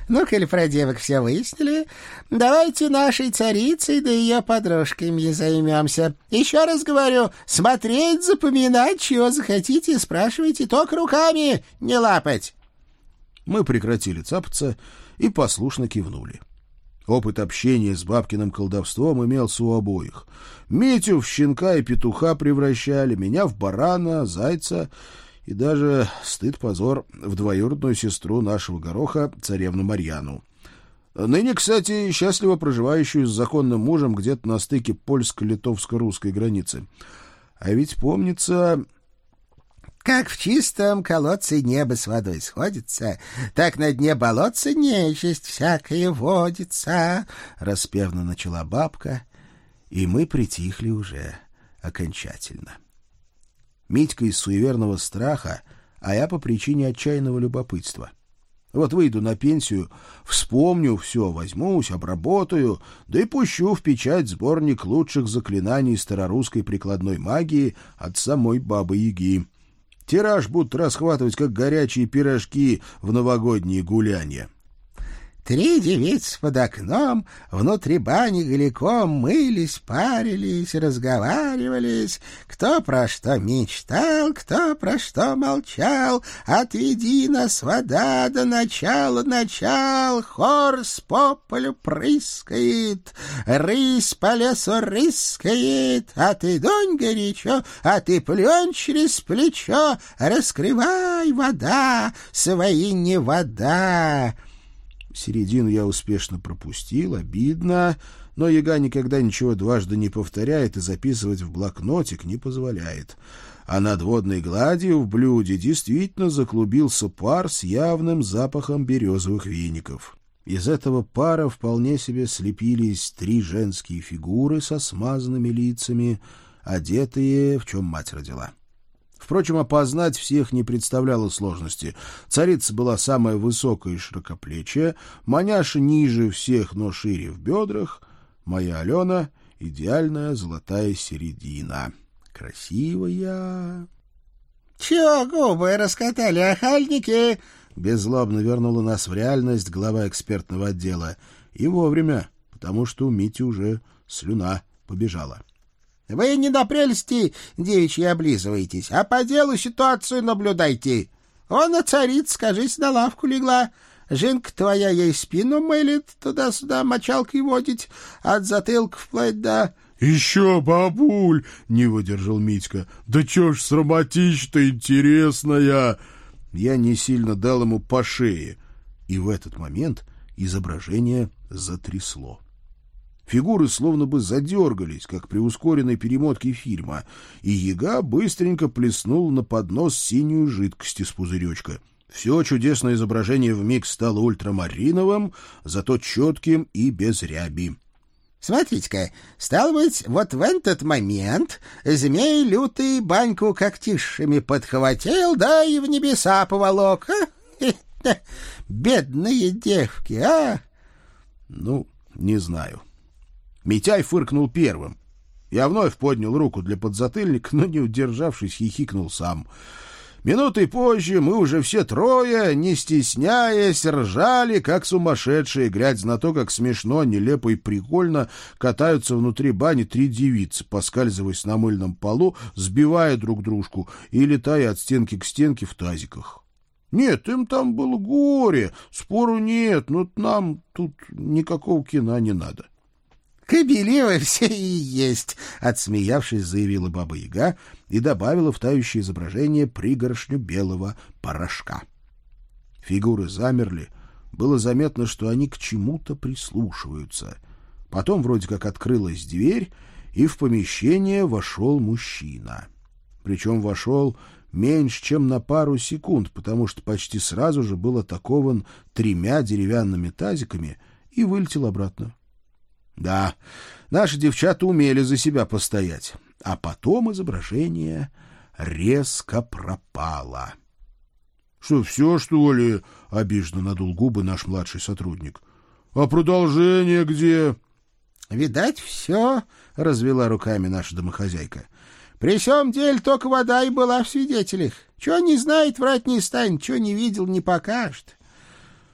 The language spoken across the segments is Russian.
Ну, коли про девок все выяснили, давайте нашей царицей да ее подружками займемся. Еще раз говорю, смотреть, запоминать, чего захотите, спрашивайте, только руками не лапать. Мы прекратили цапаться и послушно кивнули. Опыт общения с бабкиным колдовством имелся у обоих. Митю в щенка и петуха превращали, меня в барана, зайца и даже, стыд-позор, в двоюродную сестру нашего Гороха, царевну Марьяну. Ныне, кстати, счастливо проживающую с законным мужем где-то на стыке польско-литовско-русской границы. А ведь помнится... Как в чистом колодце небо с водой сходится, так на дне болотца нечисть всякая водится, — распевно начала бабка, и мы притихли уже окончательно. Митька из суеверного страха, а я по причине отчаянного любопытства. Вот выйду на пенсию, вспомню все, возьмусь, обработаю, да и пущу в печать сборник лучших заклинаний старорусской прикладной магии от самой Бабы-Яги. Тираж будут расхватывать, как горячие пирожки в новогодние гулянья. 3 девицы под окном, внутри бани голиком мылись, парились, разговаривались. Кто про что мечтал, кто про что молчал. Отведи нас, вода, до начала начал. Хор с по полю прыскает, рысь по лесу рыскает. А ты, донь, горячо, а ты плюнь через плечо. Раскрывай, вода, свои не вода. Середину я успешно пропустил, обидно, но Яга никогда ничего дважды не повторяет и записывать в блокнотик не позволяет. А над водной гладью в блюде действительно заклубился пар с явным запахом березовых веников. Из этого пара вполне себе слепились 3 женские фигуры со смазанными лицами, одетые, в чем мать родила. Впрочем, опознать всех не представляло сложности. Царица была самая высокая и широкоплечья, маняша ниже всех, но шире в бедрах, моя Алена — идеальная золотая середина. Красивая. — Чего губы раскатали, охальники? — беззлобно вернула нас в реальность глава экспертного отдела. И вовремя, потому что у Мити уже слюна побежала. — Вы не до прелести девичьи облизываетесь, а по делу ситуацию наблюдайте. Он, царица, скажись, на лавку легла. Жинка твоя ей спину мылит, туда-сюда мочалкой водить, от затылка вплоть до... — Еще, бабуль! — не выдержал Митька. — Да чё ж срамотища-то интересная! Я не сильно дал ему по шее, и в этот момент изображение затрясло. Фигуры словно бы задергались, как при ускоренной перемотке фильма, и Яга быстренько плеснул на поднос синюю жидкость из пузыречка. Все чудесное изображение вмиг стало ультрамариновым, зато четким и без ряби. — Смотрите-ка, стало быть, вот в этот момент змей лютый баньку когтишами подхватил, да и в небеса поволок. Бедные девки, а! Ну, не знаю. Митяй фыркнул первым. Я вновь поднял руку для подзатыльника, но, не удержавшись, хихикнул сам. Минутой позже мы уже все трое, не стесняясь, ржали, как сумасшедшие, глядя на то, как смешно, нелепо и прикольно катаются внутри бани 3 девицы, поскальзываясь на мыльном полу, сбивая друг дружку и летая от стенки к стенке в тазиках. Нет, им там было горе, спору нет, но нам тут никакого кино не надо. — Кобели вы все и есть, — отсмеявшись, заявила Баба-Яга и добавила в тающее изображение пригоршню белого порошка. Фигуры замерли. Было заметно, что они к чему-то прислушиваются. Потом вроде как открылась дверь, и в помещение вошел мужчина. Причем вошел меньше, чем на пару секунд, потому что почти сразу же был атакован 3 деревянными тазиками и вылетел обратно. Да, наши девчата умели за себя постоять. А потом изображение резко пропало. — Что, все, что ли? — обиженно надул губы наш младший сотрудник. — А продолжение где? — Видать, все, — развела руками наша домохозяйка. — При сём деле только вода и была в свидетелях. Чего не знает, врать не станет, чего не видел, не покажет.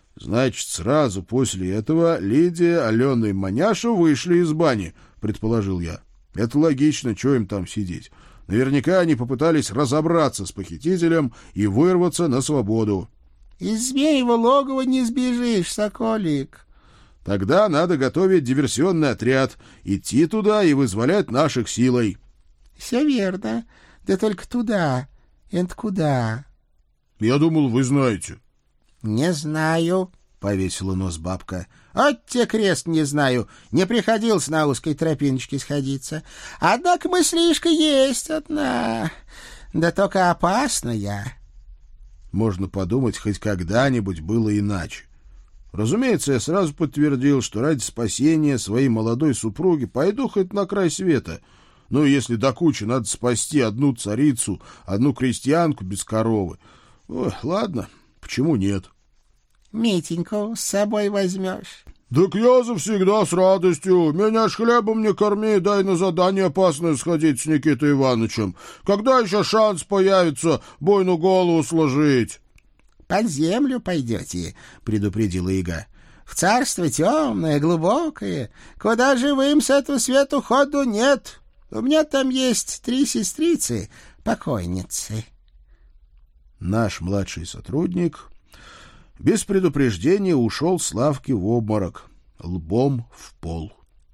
Значит, сразу после этого Лидия, Алена и Маняша вышли из бани, предположил я. Это логично, чего им там сидеть. Наверняка они попытались разобраться с похитителем и вырваться на свободу. Из змеевого логова не сбежишь, соколик. Тогда надо готовить диверсионный отряд, идти туда и вызволять наших силой. Все верно. Да только туда. Это куда? Я думал, вы знаете. Не знаю, повесила нос бабка. От те крест не знаю. Не приходилось на узкой тропиночке сходиться. Однако мыслишка есть одна. Да только опасная. Можно подумать, хоть когда-нибудь было иначе. Разумеется, я сразу подтвердил, что ради спасения своей молодой супруги пойду хоть на край света. Ну, если до кучи надо спасти одну царицу, одну крестьянку без коровы. Ой, ладно, почему нет? Митеньку с собой возьмешь? Так я завсегда с радостью. Меня ж хлебом не корми, дай на задание опасное сходить с Никитой Ивановичем. Когда еще шанс появится бойну голову сложить? Под землю пойдете, предупредила Ига. В царство темное, глубокое, куда живым с этого свету ходу нет. У меня там есть 3 сестрицы, покойницы. Наш младший сотрудник без предупреждения ушел с лавки в обморок, лбом в пол.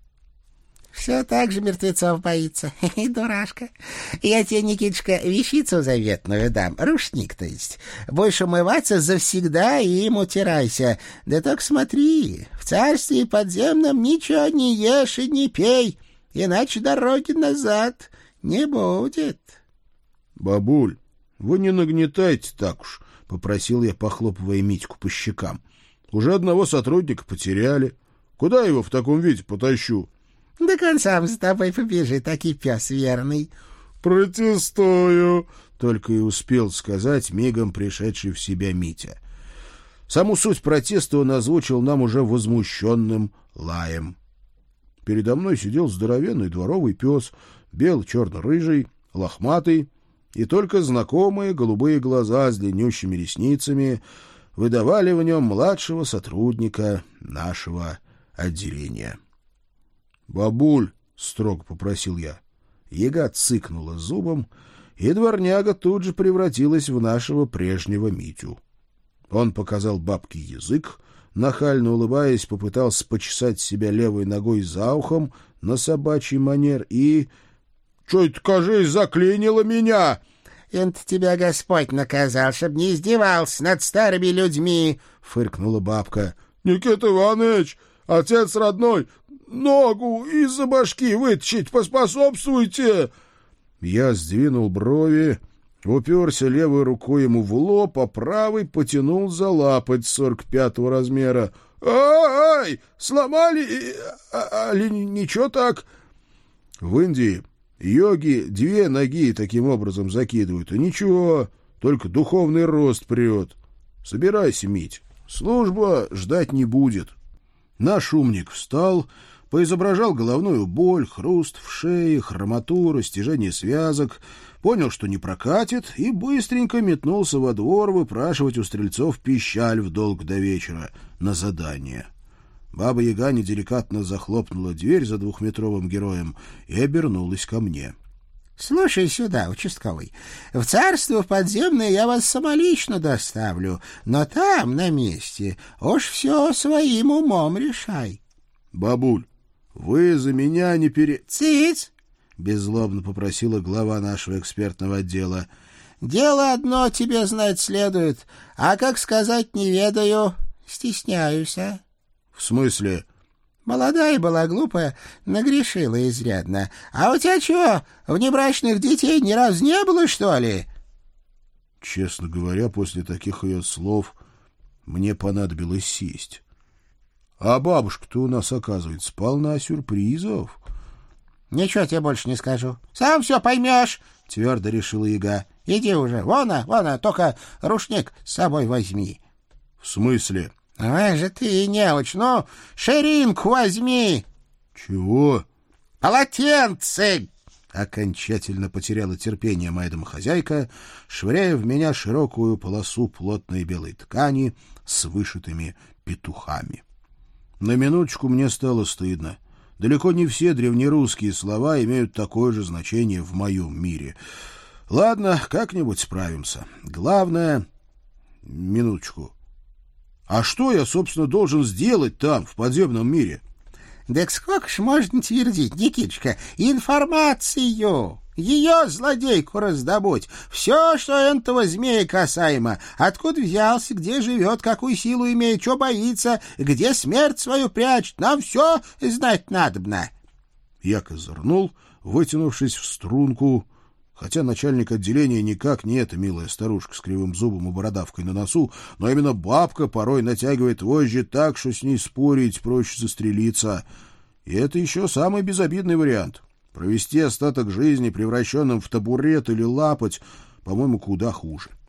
Все так же мертвецов боится. Дурашка. Я тебе, Никитушка, вещицу заветную дам. Рушник, то есть. Будешь умываться завсегда и им утирайся. Да только смотри, в царстве подземном ничего не ешь и не пей, иначе дороги назад не будет. Бабуль, вы не нагнетайте так уж, — попросил я, похлопывая Митьку по щекам. Уже одного сотрудника потеряли. Куда его в таком виде потащу? Да он сам с тобой побежит, таки пес верный. Протестую, — только и успел сказать мигом пришедший в себя Митя. Саму суть протеста он озвучил нам уже возмущенным лаем. Передо мной сидел здоровенный дворовый пес, бело-черно-рыжий, лохматый, и только знакомые голубые глаза с длиннющими ресницами выдавали в нем младшего сотрудника нашего отделения. — Бабуль, — строго попросил я. Яга цыкнула зубом, и дворняга тут же превратилась в нашего прежнего Митю. Он показал бабке язык, нахально улыбаясь, попытался почесать себя левой ногой за ухом на собачий манер и... — Чё это, кажись, заклинило меня? — Это тебя Господь наказал, чтоб не издевался над старыми людьми, — фыркнула бабка. — Никита Иванович, отец родной, ногу из-за башки вытащить поспособствуйте. Я сдвинул брови, уперся левой рукой ему в лоб, а правой потянул за лапоть 45-го размера. «Ай! Сломали? Али ничего так?» В Индии йоги 2 ноги таким образом закидывают, и ничего, только духовный рост прет. Собирайся, Мить, служба ждать не будет. Наш умник встал, поизображал головную боль, хруст в шее, хромоту, растяжение связок, понял, что не прокатит, и быстренько метнулся во двор выпрашивать у стрельцов пищаль в долг до вечера на задание. Баба-Яга неделикатно захлопнула дверь за 2-метровым героем и обернулась ко мне. — Слушай сюда, участковый, в царство подземное я вас самолично доставлю, но там, на месте, уж все своим умом решай. — Бабуль, вы за меня не — Цыц! — беззлобно попросила глава нашего экспертного отдела. — Дело одно тебе знать следует, а как сказать не ведаю, стесняюсь, а? — В смысле? — Молодая была, глупая, нагрешила изрядно. А у тебя чего, внебрачных детей ни разу не было, что ли? Честно говоря, после таких ее слов мне понадобилось сесть. А бабушка-то у нас, оказывается, полна сюрпризов. — Ничего тебе больше не скажу. Сам все поймешь, — твердо решила Яга. — Иди уже, вон, только рушник с собой возьми. — В смысле? — Ай же ты, неуч, ну, ширинку возьми. — Чего? — Полотенце! Окончательно потеряла терпение моя домохозяйка, швыряя в меня широкую полосу плотной белой ткани с вышитыми петухами. На минуточку мне стало стыдно. Далеко не все древнерусские слова имеют такое же значение в моем мире. Ладно, как-нибудь справимся. Главное... Минуточку. А что я, собственно, должен сделать там, в подземном мире? Да сколько ж можно твердить, Никитушка, информацию! Ее, злодейку, раздобудь. Все, что этого змея касаемо. Откуда взялся, где живет, какую силу имеет, что боится, где смерть свою прячет. Нам все знать надобно. Я козырнул, вытянувшись в струнку, хотя начальник отделения никак не эта милая старушка с кривым зубом и бородавкой на носу, но именно бабка порой натягивает вожжи так, что с ней спорить проще застрелиться. И это еще самый безобидный вариант. Провести остаток жизни, превращенным в табурет или лапоть, по-моему, куда хуже.